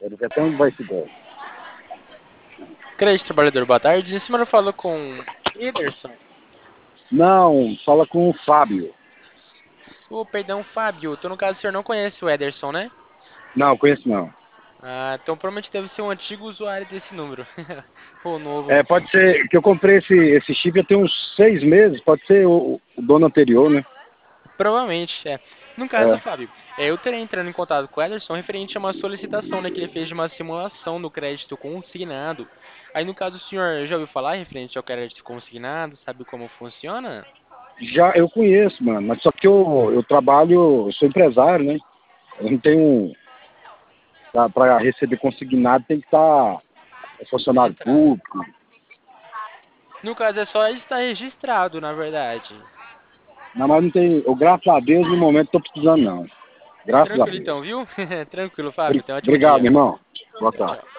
Ele até onde vai esse golpe. Crédito Trabalhador, boa tarde. Esse mano falou com Ederson. Não, fala com o Fábio. Perdão, Fábio. Então, no caso, o senhor não conhece o Ederson, né? Não, conheço não. Ah, então provavelmente deve ser um antigo usuário desse número. Ou novo. É, pode ser que eu comprei esse chip já tem uns 6 meses, pode ser o dono anterior, né? Provavelmente, é. No caso, É. Fábio, eu terei entrando em contato com o Ederson referente a uma solicitação, né, que ele fez de uma simulação do crédito consignado. Aí, no caso, o senhor já ouviu falar referente ao crédito consignado? Sabe como funciona? Já eu conheço, mano, mas só que eu trabalho, eu sou empresário, né? Eu não tenho. Para receber consignado tem que estar funcionário Registrado. público. No caso, é só estar registrado, na verdade. Não, mas não tem. Eu, graças a Deus, no momento, tô precisando, não. Graças a Tranquilo Deus. então, viu? Tranquilo, Fábio. Tenha um ótimo Obrigado, dia. irmão. Boa Tchau, tarde. tchau.